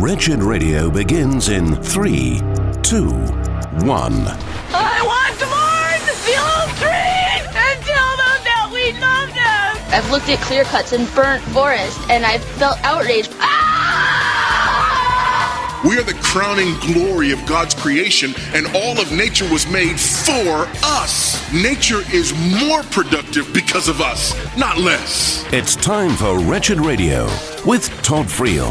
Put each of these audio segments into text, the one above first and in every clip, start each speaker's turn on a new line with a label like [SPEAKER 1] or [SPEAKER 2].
[SPEAKER 1] Wretched Radio begins in 3, 2, 1.
[SPEAKER 2] I want to mourn the old trees and tell them that we love them.
[SPEAKER 3] I've looked at clear cuts and burnt forest, and I've felt outraged.
[SPEAKER 4] We are the crowning glory of God's creation, and all of nature was made for us. Nature is more productive because of us, not less.
[SPEAKER 1] It's time for Wretched Radio with Todd Friel.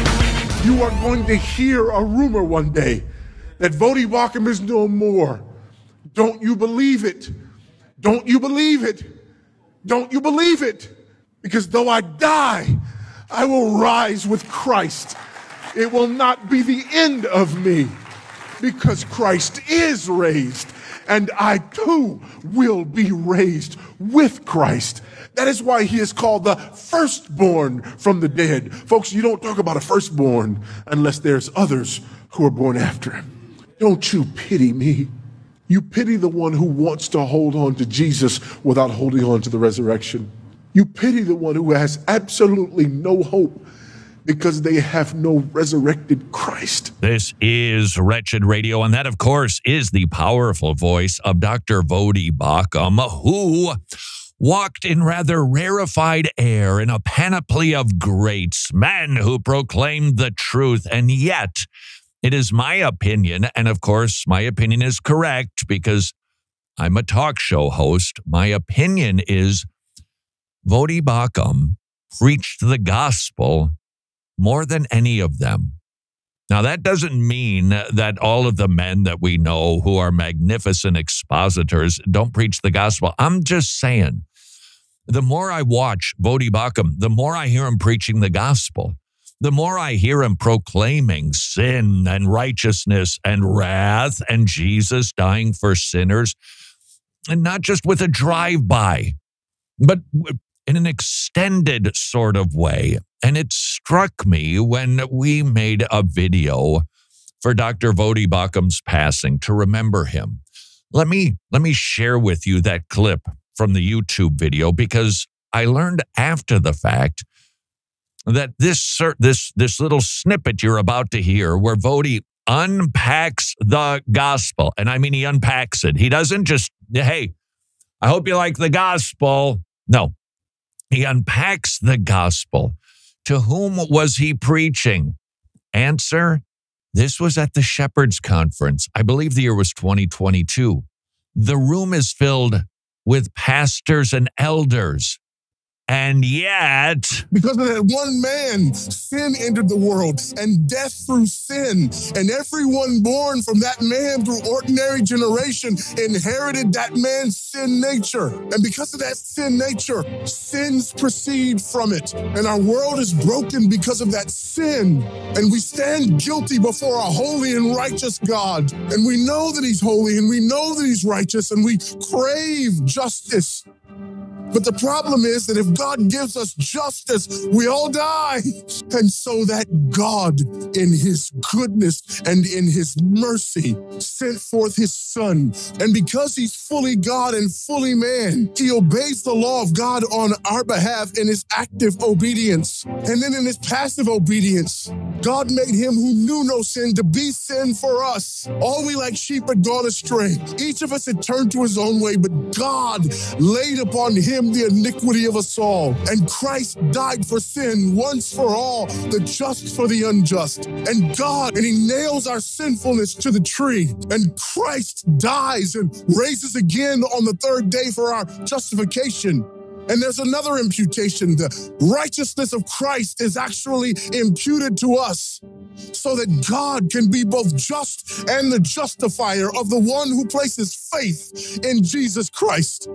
[SPEAKER 5] You are going to hear a rumor one day that Voddie Baucham is no more. Don't you believe it? Don't you believe it? Don't you believe it? Because though I die, I will rise with Christ. It will not be the end of me, because Christ is raised, and I too will be raised with Christ. That is why he is called the firstborn from the dead. Folks, you don't talk about a firstborn unless there's others who are born after him. Don't you pity me. You pity the one who wants to hold on to Jesus without holding on to the resurrection. You pity the one who has absolutely no hope because they have no resurrected Christ.
[SPEAKER 6] This is Wretched Radio, and that, of course, is the powerful voice of Dr. Voddie Baucham, who walked in rather rarefied air in a panoply of greats, men who proclaimed the truth, and yet it is my opinion, and of course, my opinion is correct because I'm a talk show host. My opinion is Voddie Baucham preached the gospel more than any of them. Now, that doesn't mean that all of the men that we know who are magnificent expositors don't preach the gospel. I'm just saying, the more I watch Voddie Baucham, the more I hear him preaching the gospel. The more I hear him proclaiming sin and righteousness and wrath and Jesus dying for sinners, and not just with a drive-by, but in an extended sort of way. And it struck me when we made a video for Dr. Voddie Baucham's passing to remember him. Let me share with you that clip from the YouTube video, because I learned after the fact that this little snippet you're about to hear, where Voddie unpacks the gospel, and I mean he unpacks it. He doesn't just, hey, I hope you like the gospel. No, he unpacks the gospel. To whom was he preaching? Answer, this was at the Shepherds Conference. I believe the year was 2022. The room is filled with pastors and elders. And yet,
[SPEAKER 7] because of that one man, sin entered the world, and death through sin. And everyone born from that man through ordinary generation inherited that man's sin nature. And because of that sin nature, sins proceed from it. And our world is broken because of that sin. And we stand guilty before a holy and righteous God. And we know that he's holy, and we know that he's righteous, and we crave justice. But the problem is that if God gives us justice, we all die. And so that God, in his goodness and in his mercy, sent forth his son. And because he's fully God and fully man, he obeys the law of God on our behalf in his active obedience. And then in his passive obedience, God made him who knew no sin to be sin for us. All we like sheep had gone astray. Each of us had turned to his own way, but God laid upon him the iniquity of us all. And Christ died for sin once for all, the just for the unjust. And he nails our sinfulness to the tree. And Christ dies and raises again on the third day for our justification. And there's another imputation. The righteousness of Christ is actually imputed to us so that God can be both just and the justifier of the one who places faith in Jesus Christ.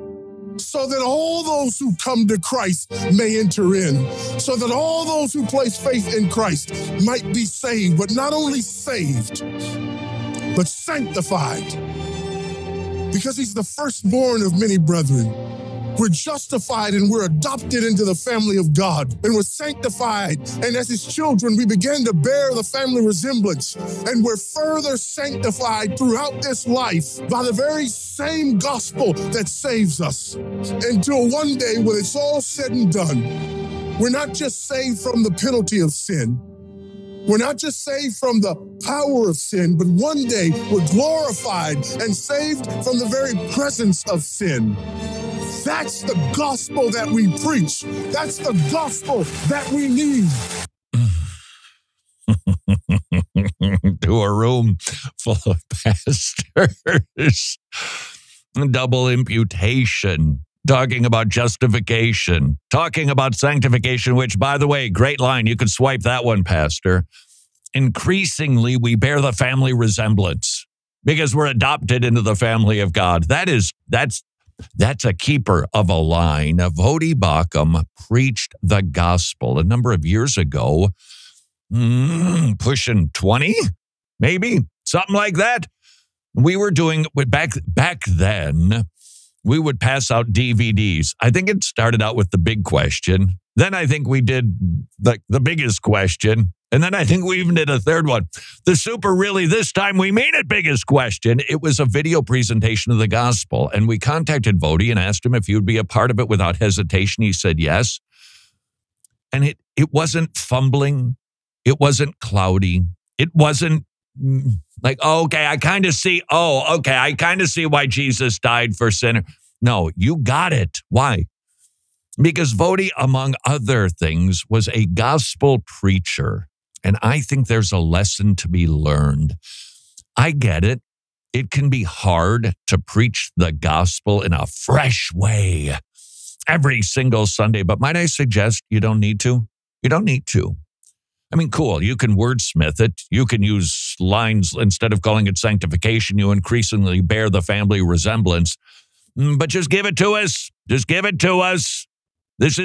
[SPEAKER 7] So that all those who come to Christ may enter in. So that all those who place faith in Christ might be saved, but not only saved, but sanctified. Because he's the firstborn of many brethren. We're justified and we're adopted into the family of God, and we're sanctified. And as his children, we begin to bear the family resemblance, and we're further sanctified throughout this life by the very same gospel that saves us. Until one day when it's all said and done, we're not just saved from the penalty of sin, We're not just saved from the power of sin, but one day we're glorified and saved from the very presence of sin. That's the gospel that we preach. That's the gospel that we need.
[SPEAKER 6] To a room full of pastors. Double imputation. Talking about justification. Talking about sanctification, which, by the way, great line. You could swipe that one, Pastor. Increasingly, we bear the family resemblance because we're adopted into the family of God. That's a keeper of a line. Voddie Baucham preached the gospel a number of years ago, pushing 20, maybe, something like that. We were doing, back then, we would pass out DVDs. I think it started out with the big question. Then I think we did the biggest question. And then I think we even did a third one. The super really, this time we mean it, biggest question. It was a video presentation of the gospel. And we contacted Voddie and asked him if he would be a part of it without hesitation. He said yes. And it wasn't fumbling. It wasn't cloudy. It wasn't like, oh, okay, I kind of see why Jesus died for sinner. No, you got it. Why? Because Voddie, among other things, was a gospel preacher. And I think there's a lesson to be learned. I get it. It can be hard to preach the gospel in a fresh way every single Sunday. But might I suggest you don't need to? You don't need to. I mean, cool. You can wordsmith it. You can use lines instead of calling it sanctification. You increasingly bear the family resemblance. But just give it to us. Just give it to us. This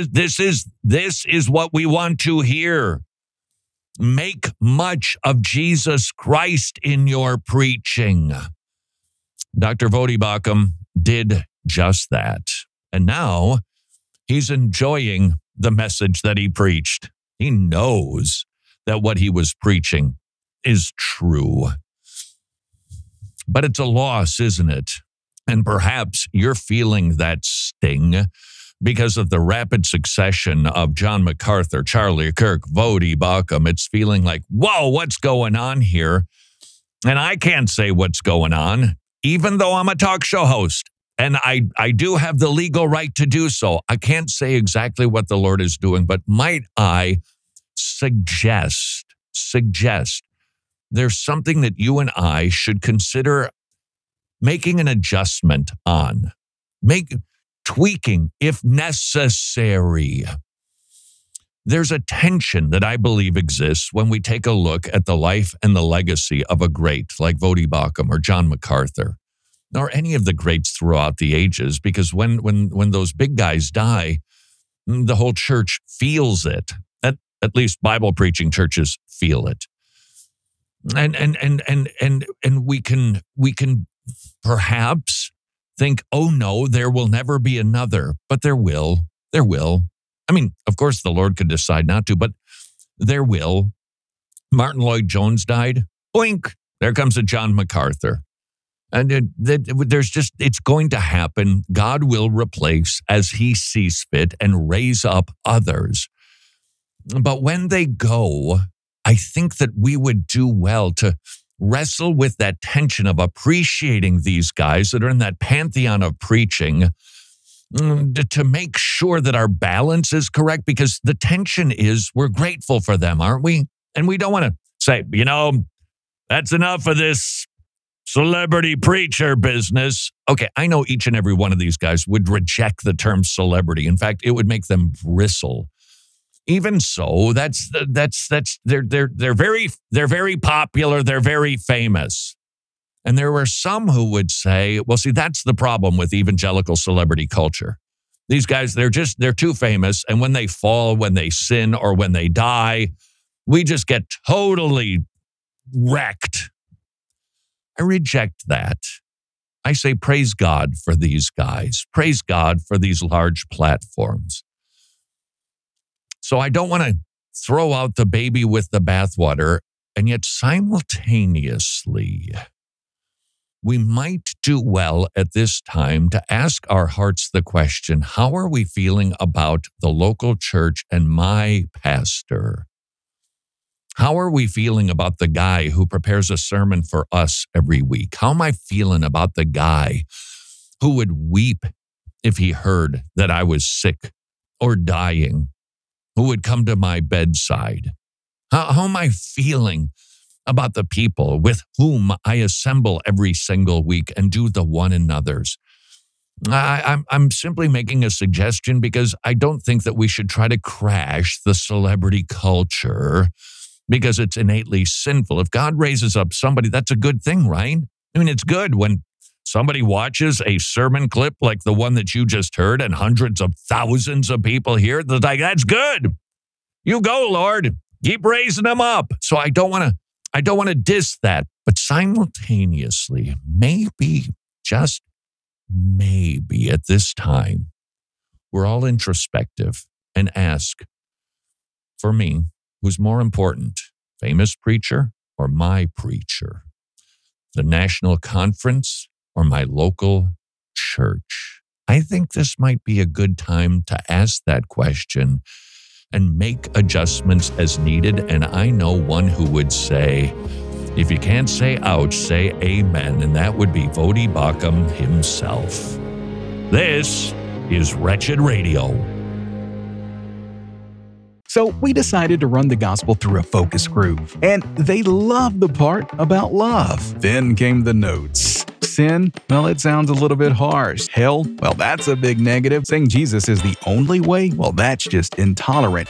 [SPEAKER 6] is what we want to hear. Make much of Jesus Christ in your preaching. Dr. Voddie Baucham did just that. And now he's enjoying the message that he preached. He knows that what he was preaching is true. But it's a loss, isn't it? And perhaps you're feeling that sting because of the rapid succession of John MacArthur, Charlie Kirk, Voddie Baucham. It's feeling like, whoa, what's going on here? And I can't say what's going on, even though I'm a talk show host. And I do have the legal right to do so. I can't say exactly what the Lord is doing, but might I suggest there's something that you and I should consider making an adjustment on. Tweaking if necessary. There's a tension that I believe exists when we take a look at the life and the legacy of a great like Voddie Baucham or John MacArthur or any of the greats throughout the ages, because when those big guys die, the whole church feels it. At least Bible preaching churches feel it. And we can perhaps think, oh no, there will never be another. But there will. There will. I mean, of course, the Lord could decide not to, but there will. Martin Lloyd-Jones died. Boink. There comes a John MacArthur. And it's going to happen. God will replace as he sees fit and raise up others. But when they go, I think that we would do well to wrestle with that tension of appreciating these guys that are in that pantheon of preaching to make sure that our balance is correct, because the tension is we're grateful for them, aren't we? And we don't want to say, that's enough of this celebrity preacher business. Okay, I know each and every one of these guys would reject the term celebrity. In fact, it would make them bristle. Even so, they're very popular, they're very famous. And there were some who would say, well, see, that's the problem with evangelical celebrity culture. These guys, they're too famous, and when they fall, when they sin, or when they die, we just get totally wrecked. I reject that. I say, praise God for these guys. Praise God for these large platforms. So I don't want to throw out the baby with the bathwater, and yet simultaneously, we might do well at this time to ask our hearts the question, how are we feeling about the local church and my pastor? How are we feeling about the guy who prepares a sermon for us every week? How am I feeling about the guy who would weep if he heard that I was sick or dying, who would come to my bedside? How am I feeling about the people with whom I assemble every single week and do the one another's? I'm simply making a suggestion because I don't think that we should try to crash the celebrity culture because it's innately sinful. If God raises up somebody, that's a good thing, right? I mean, it's good when somebody watches a sermon clip like the one that you just heard and hundreds of thousands of people hear it. They're like, that's good. You go, Lord. Keep raising them up. So I don't want to diss that, but simultaneously, maybe, just maybe at this time, we're all introspective and ask, for me, who's more important, famous preacher or my preacher? The national conference or my local church? I think this might be a good time to ask that question and make adjustments as needed. And I know one who would say, if you can't say ouch, say amen. And that would be Voddie Baucham himself. This is Wretched Radio.
[SPEAKER 8] So we decided to run the gospel through a focus group, and they loved the part about love. Then came the notes. Sin? Well, it sounds a little bit harsh. Hell? Well, that's a big negative. Saying Jesus is the only way? Well, that's just intolerant.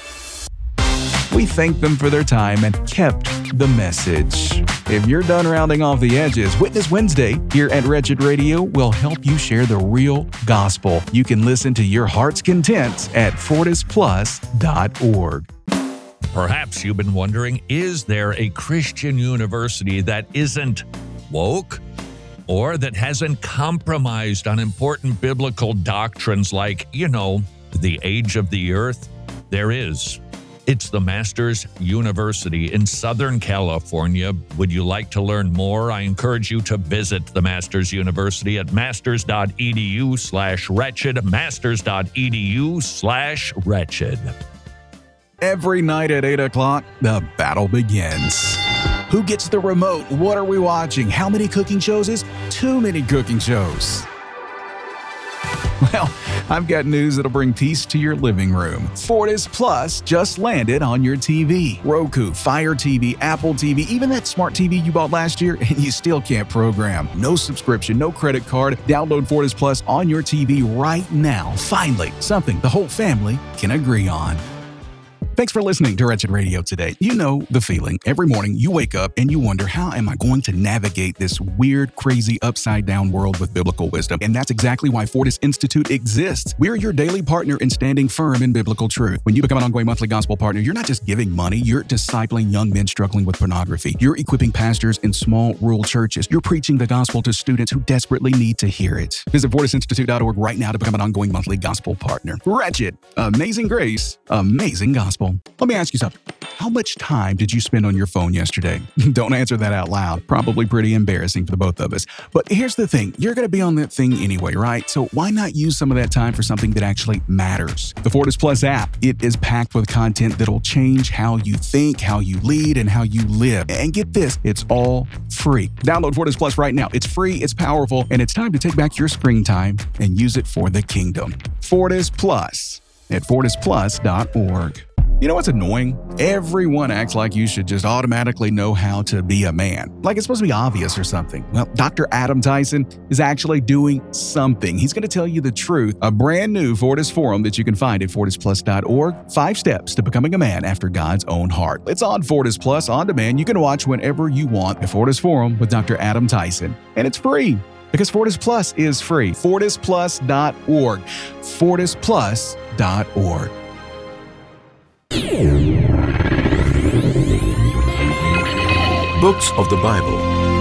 [SPEAKER 8] We thanked them for their time and kept the message. If you're done rounding off the edges, Witness Wednesday here at Wretched Radio will help you share the real gospel. You can listen to your heart's content at FortisPlus.org.
[SPEAKER 6] Perhaps you've been wondering, is there a Christian university that isn't woke or that hasn't compromised on important biblical doctrines like, the age of the earth? There is. It's the Masters University in Southern California. Would you like to learn more? I encourage you to visit the Masters University at masters.edu/wretched, masters.edu/wretched.
[SPEAKER 8] Every night at 8 o'clock, the battle begins. Who gets the remote? What are we watching? How many cooking shows is too many cooking shows? Well, I've got news that'll bring peace to your living room. Fortis Plus just landed on your TV. Roku, Fire TV, Apple TV, even that smart TV you bought last year and you still can't program. No subscription, no credit card. Download Fortis Plus on your TV right now. Finally, something the whole family can agree on. Thanks for listening to Wretched Radio today. You know the feeling. Every morning you wake up and you wonder, how am I going to navigate this weird, crazy, upside-down world with biblical wisdom? And that's exactly why Fortis Institute exists. We're your daily partner in standing firm in biblical truth. When you become an ongoing monthly gospel partner, you're not just giving money, you're discipling young men struggling with pornography. You're equipping pastors in small rural churches. You're preaching the gospel to students who desperately need to hear it. Visit FortisInstitute.org right now to become an ongoing monthly gospel partner. Wretched, amazing grace, amazing gospel. Let me ask you something. How much time did you spend on your phone yesterday? Don't answer that out loud. Probably pretty embarrassing for the both of us. But here's the thing. You're going to be on that thing anyway, right? So why not use some of that time for something that actually matters? The Fortis Plus app. It is packed with content that'll change how you think, how you lead, and how you live. And get this, it's all free. Download Fortis Plus right now. It's free, it's powerful, and it's time to take back your screen time and use it for the kingdom. Fortis Plus at FortisPlus.org. You know what's annoying? Everyone acts like you should just automatically know how to be a man. Like it's supposed to be obvious or something. Well, Dr. Adam Tyson is actually doing something. He's going to tell you the truth. A brand new Fortis Forum that you can find at FortisPlus.org. 5 steps to becoming a man after God's own heart. It's on Fortis Plus on demand. You can watch whenever you want the Fortis Forum with Dr. Adam Tyson. And it's free because Fortis Plus is free. FortisPlus.org. FortisPlus.org.
[SPEAKER 1] Books of the Bible.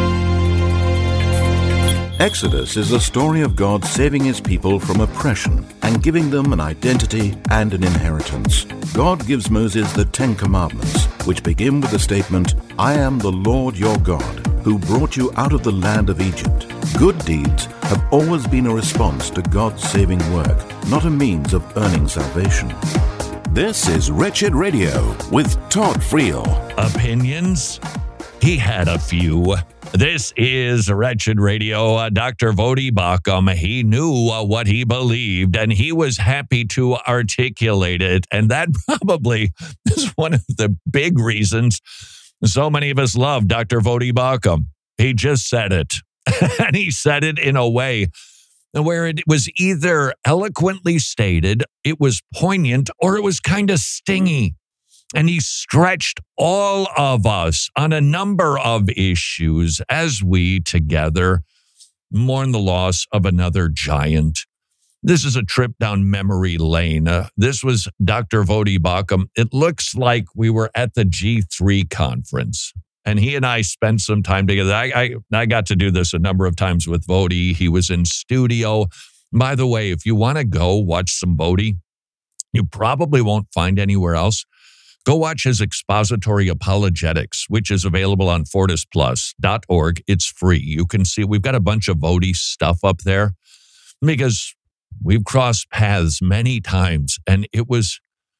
[SPEAKER 1] Exodus is the story of God saving his people from oppression and giving them an identity and an inheritance. God gives Moses the 10 Commandments, which begin with the statement, "I am the Lord your God, who brought you out of the land of Egypt." Good deeds have always been a response to God's saving work, not a means of earning salvation. This is Wretched Radio with Todd Friel.
[SPEAKER 6] Opinions? He had a few. This is Wretched Radio. Dr. Voddie Baucham, he knew what he believed, and he was happy to articulate it. And that probably is one of the big reasons so many of us love Dr. Voddie Baucham. He just said it, and he said it in a way where it was either eloquently stated, it was poignant, or it was kind of stingy. And he stretched all of us on a number of issues as we together mourn the loss of another giant. This is a trip down memory lane. This was Dr. Voddie Baucham. It looks like we were at the G3 conference, and he and I spent some time together. I got to do this a number of times with Voddie. He was in studio. By the way, if you want to go watch some Voddie, you probably won't find anywhere else. Go watch his expository apologetics, which is available on fortisplus.org. It's free. You can see we've got a bunch of Voddie stuff up there because we've crossed paths many times. And it was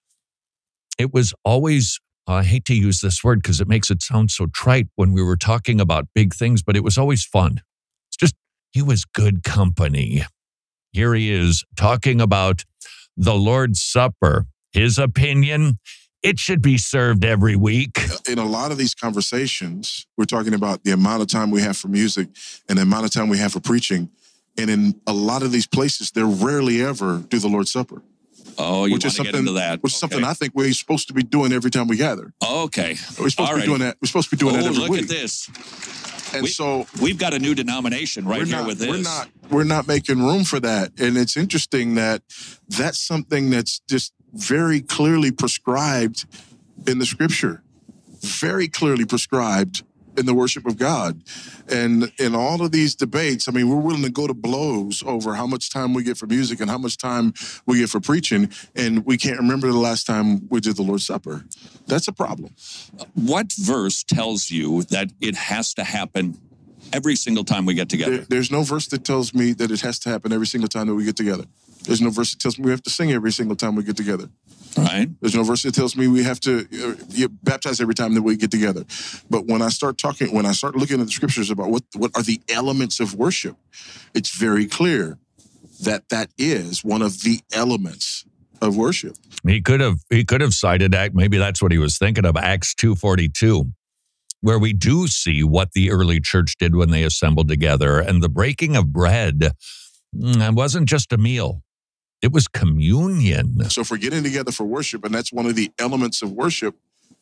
[SPEAKER 6] always, I hate to use this word because it makes it sound so trite when we were talking about big things, but it was always fun. It's just, he was good company. Here he is talking about the Lord's Supper. His opinion, it should be served every week.
[SPEAKER 4] In a lot of these conversations, we're talking about the amount of time we have for music and the amount of time we have for preaching. And in a lot of these places, they rarely ever do the Lord's Supper.
[SPEAKER 9] Oh, you want to get into that?
[SPEAKER 4] Which is something I think we're supposed to be doing every time we gather.
[SPEAKER 9] Okay.
[SPEAKER 4] We're supposed to be doing that. We're supposed to be doing that every week.
[SPEAKER 9] Look at this.
[SPEAKER 4] And so
[SPEAKER 9] we've got a new denomination right here with this.
[SPEAKER 4] We're not making room for that. And it's interesting that that's something that's just very clearly prescribed in the scripture, very clearly prescribed in the worship of God. And in all of these debates, I mean, we're willing to go to blows over how much time we get for music and how much time we get for preaching, and we can't remember the last time we did the Lord's Supper. That's a problem.
[SPEAKER 9] What verse tells you that it has to happen every single time we get together?
[SPEAKER 4] There's no verse that tells me that it has to happen every single time that we get together. There's no verse that tells me we have to sing every single time we get together.
[SPEAKER 9] Right.
[SPEAKER 4] There's no verse that tells me we have to get baptized every time that we get together. But when I start looking at the scriptures about what are the elements of worship, it's very clear that is one of the elements of worship.
[SPEAKER 6] He could have cited maybe that's what he was thinking of, Acts 2:42, where we do see what the early church did when they assembled together. And the breaking of bread wasn't just a meal. It was communion.
[SPEAKER 4] So if we're getting together for worship, and that's one of the elements of worship,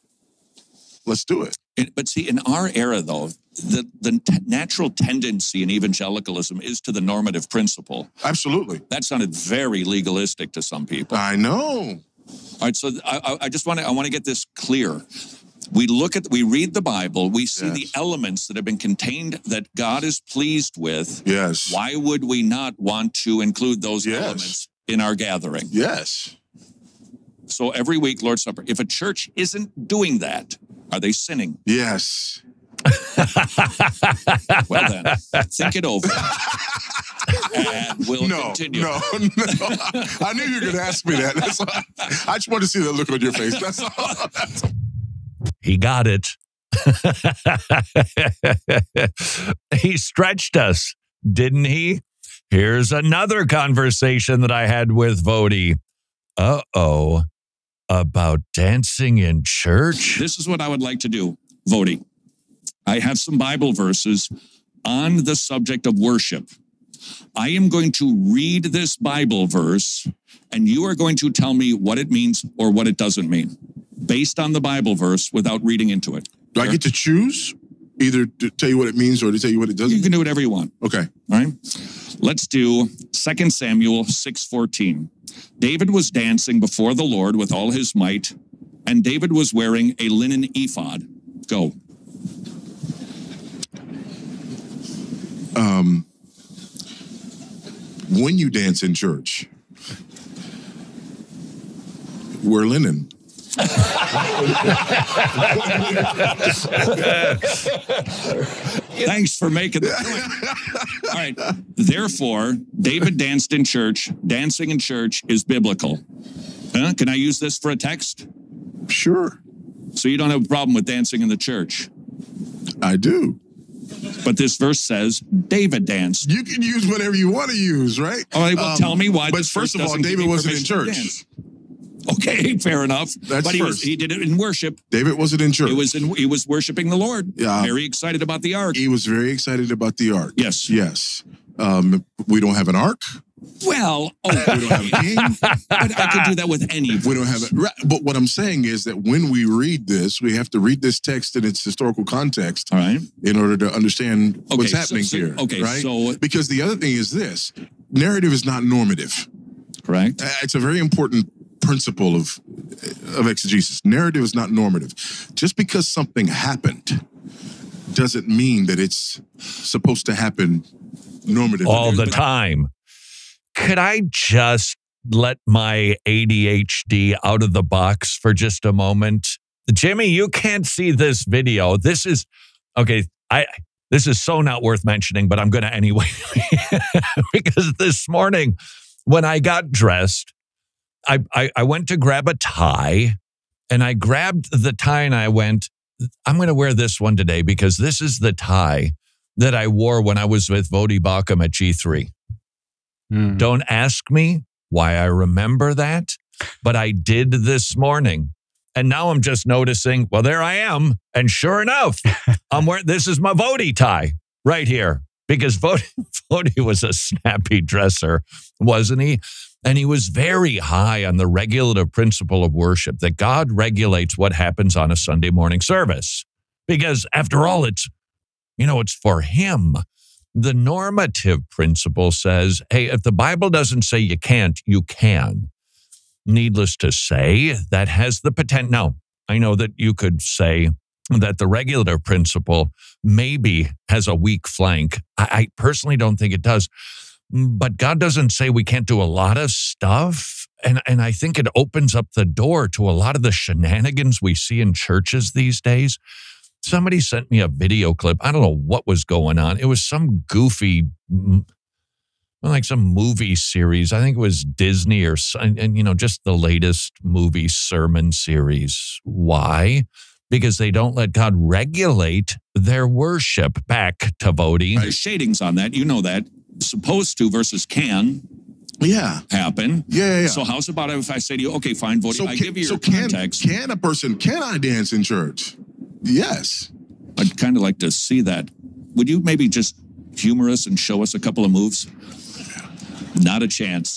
[SPEAKER 4] let's do it.
[SPEAKER 9] But see, in our era, though, the natural tendency in evangelicalism is to the normative principle.
[SPEAKER 4] Absolutely.
[SPEAKER 9] That sounded very legalistic to some people.
[SPEAKER 4] I know.
[SPEAKER 9] All right, so I want to get this clear. We read the Bible, we see the elements that have been contained that God is pleased with.
[SPEAKER 4] Yes.
[SPEAKER 9] Why would we not want to include those elements in our gathering?
[SPEAKER 4] Yes.
[SPEAKER 9] So every week, Lord's Supper, if a church isn't doing that, are they sinning?
[SPEAKER 4] Yes.
[SPEAKER 9] Well then, think it over. And we'll continue.
[SPEAKER 4] No. I knew you were going to ask me that. That's all. I just wanted to see that look on your face. That's all.
[SPEAKER 6] He got it. He stretched us, didn't he? Here's another conversation that I had with Voddie. About dancing in church?
[SPEAKER 9] This is what I would like to do, Voddie. I have some Bible verses on the subject of worship. I am going to read this Bible verse, and you are going to tell me what it means or what it doesn't mean, based on the Bible verse without reading into it.
[SPEAKER 4] Do I get to choose either to tell you what it means or to tell you what it doesn't?
[SPEAKER 9] You can do whatever you want.
[SPEAKER 4] Okay.
[SPEAKER 9] All right. Let's do 2 Samuel 6:14. David was dancing before the Lord with all his might, and David was wearing a linen ephod. Go.
[SPEAKER 4] When you dance in church, wear linen.
[SPEAKER 9] Thanks for making the point. All right. Therefore, David danced in church. Dancing in church is biblical. Huh? Can I use this for a text?
[SPEAKER 4] Sure.
[SPEAKER 9] So you don't have a problem with dancing in the church?
[SPEAKER 4] I do.
[SPEAKER 9] But this verse says David danced.
[SPEAKER 4] You can use whatever you want to use, right?
[SPEAKER 9] All right, well, tell me why.
[SPEAKER 4] But first of all, David wasn't in church.
[SPEAKER 9] Okay, fair enough.
[SPEAKER 4] That's
[SPEAKER 9] but he did it in worship.
[SPEAKER 4] David wasn't in church.
[SPEAKER 9] He was worshiping the Lord.
[SPEAKER 4] Yeah.
[SPEAKER 9] Very excited about the ark.
[SPEAKER 4] He was very excited about the ark.
[SPEAKER 9] Yes.
[SPEAKER 4] Yes. We don't have an ark.
[SPEAKER 9] Well,
[SPEAKER 4] we don't have a king.
[SPEAKER 9] But I could do that with any verse.
[SPEAKER 4] We don't have it. Right. But what I'm saying is that when we read this, we have to read this text in its historical context.
[SPEAKER 9] All right.
[SPEAKER 4] In order to understand what's happening here.
[SPEAKER 9] Okay,
[SPEAKER 4] right?
[SPEAKER 9] so...
[SPEAKER 4] Because the other thing is this. Narrative is not normative.
[SPEAKER 9] Correct.
[SPEAKER 4] It's a very important principle of exegesis. Narrative is not normative. Just because something happened doesn't mean that it's supposed to happen normatively.
[SPEAKER 6] All the time. Could I just let my ADHD out of the box for just a moment? Jimmy, you can't see this video. This is, okay, this is so not worth mentioning, but I'm going to anyway. Because this morning, when I got dressed, I went to grab a tie, and I grabbed the tie and I went, I'm going to wear this one today because this is the tie that I wore when I was with Vodi Bakum at G3. Don't ask me why I remember that, but I did this morning. And now I'm just noticing, well, there I am. And sure enough, I'm wearing, this is my Vodi tie right here because Vodi was a snappy dresser, wasn't he? And he was very high on the regulative principle of worship, that God regulates what happens on a Sunday morning service. Because after all, it's for him. The normative principle says, hey, if the Bible doesn't say you can't, you can. Needless to say, that has the potential. Now, I know that you could say that the regulative principle maybe has a weak flank. I personally don't think it does. But God doesn't say we can't do a lot of stuff. And I think it opens up the door to a lot of the shenanigans we see in churches these days. Somebody sent me a video clip. I don't know what was going on. It was some goofy, like some movie series. I think it was Disney and just the latest movie sermon series. Why? Because they don't let God regulate their worship. Back to Vodi.
[SPEAKER 9] There's shadings on that. You know that. Supposed to versus can.
[SPEAKER 4] Yeah.
[SPEAKER 9] Happen.
[SPEAKER 4] Yeah.
[SPEAKER 9] So how's about if I say to you, okay, fine, Vodi, I give you your context.
[SPEAKER 4] Can I dance in church? Yes.
[SPEAKER 9] I'd kind of like to see that. Would you maybe just humor us and show us a couple of moves? Not a chance.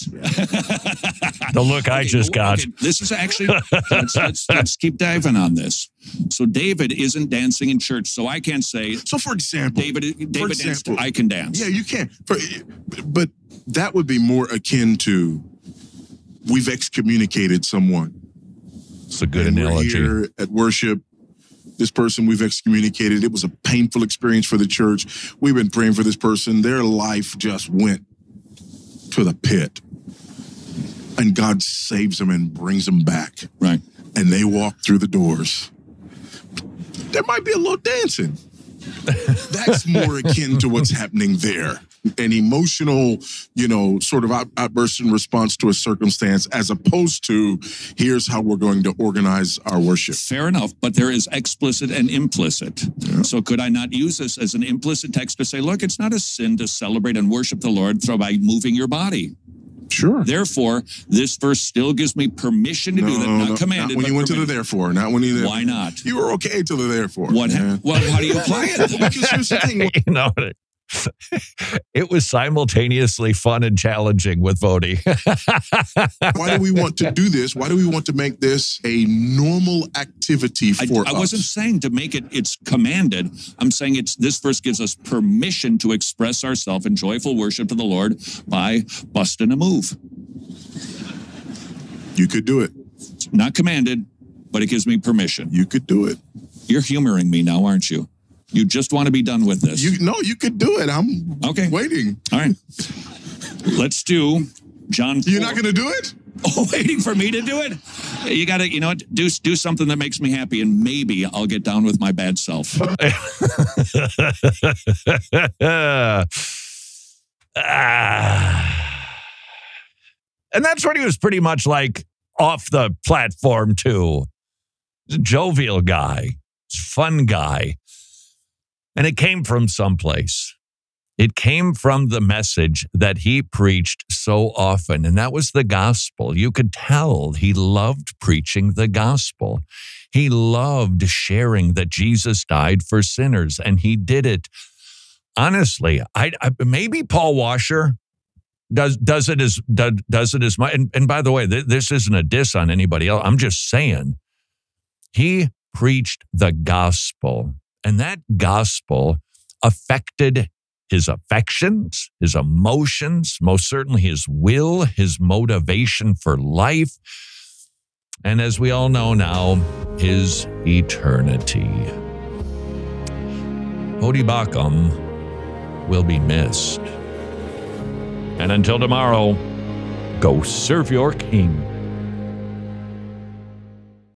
[SPEAKER 6] The look I just got.
[SPEAKER 9] Okay, this is actually, let's keep diving on this. So David isn't dancing in church, so I can't say.
[SPEAKER 4] So for example,
[SPEAKER 9] David danced, I can dance.
[SPEAKER 4] Yeah, you can. But that would be more akin to we've excommunicated someone.
[SPEAKER 6] It's a good analogy.
[SPEAKER 4] We're here at worship. This person we've excommunicated. It was a painful experience for the church. We've been praying for this person. Their life just went to the pit. And God saves them and brings them back.
[SPEAKER 9] Right.
[SPEAKER 4] And they walk through the doors. There might be a little dancing. That's more akin to what's happening there. An emotional, sort of outburst in response to a circumstance, as opposed to here's how we're going to organize our worship.
[SPEAKER 9] Fair enough, but there is explicit and implicit. Yeah. So could I not use this as an implicit text to say, look, it's not a sin to celebrate and worship the Lord by moving your body?
[SPEAKER 4] Sure.
[SPEAKER 9] Therefore, this verse still gives me permission to do that, not commanded.
[SPEAKER 4] Not when you went to the therefore, not when you.
[SPEAKER 9] Why not?
[SPEAKER 4] You were okay to the therefore.
[SPEAKER 9] Well, how do you apply it?
[SPEAKER 4] Because here's the thing.
[SPEAKER 6] It was simultaneously fun and challenging with Vodi.
[SPEAKER 4] Why do we want to do this? Why do we want to make this a normal activity for us?
[SPEAKER 9] I wasn't saying to make it's commanded. I'm saying this verse gives us permission to express ourselves in joyful worship to the Lord by busting a move.
[SPEAKER 4] You could do it.
[SPEAKER 9] Not commanded, but it gives me permission.
[SPEAKER 4] You could do it.
[SPEAKER 9] You're humoring me now, aren't you? You just want to be done with this.
[SPEAKER 4] You could do it. I'm waiting.
[SPEAKER 9] All right. Let's do John 4.
[SPEAKER 4] You're not going to do it?
[SPEAKER 9] Oh, waiting for me to do it? You got to, do something that makes me happy, and maybe I'll get down with my bad self.
[SPEAKER 6] And that's what he was pretty much like, off the platform, too. He's a jovial guy. He's a fun guy. And it came from someplace. It came from the message that he preached so often, and that was the gospel. You could tell he loved preaching the gospel. He loved sharing that Jesus died for sinners, and he did it. Honestly, I maybe Paul Washer does it as much. And by the way, this isn't a diss on anybody else. I'm just saying he preached the gospel, and that gospel affected his affections, his emotions, most certainly his will, his motivation for life, and as we all know now, his eternity. Voddie Baucham will be missed. And until tomorrow, go serve your king.